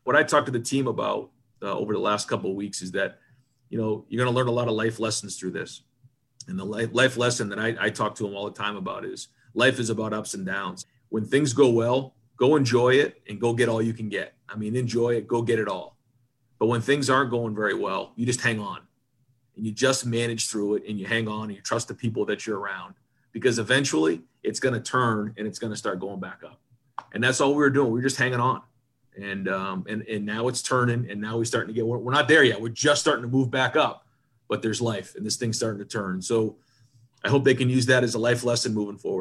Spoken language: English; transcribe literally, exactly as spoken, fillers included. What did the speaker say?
what I talked to the team about uh, over the last couple of weeks is that, you know, you're going to learn a lot of life lessons through this. And the life, life lesson that I, I talk to them all the time about is life is about ups and downs. When things go well, go enjoy it and go get all you can get. I mean, enjoy it, go get it all. But when things aren't going very well, you just hang on and you just manage through it and you hang on and you trust the people that you're around, because eventually it's going to turn and it's going to start going back up. And that's all we were doing. We were just hanging on. And, um, and, and now it's turning, and now we're starting to get, we're, we're not there yet. We're just starting to move back up, but there's life and this thing's starting to turn. So I hope they can use that as a life lesson moving forward.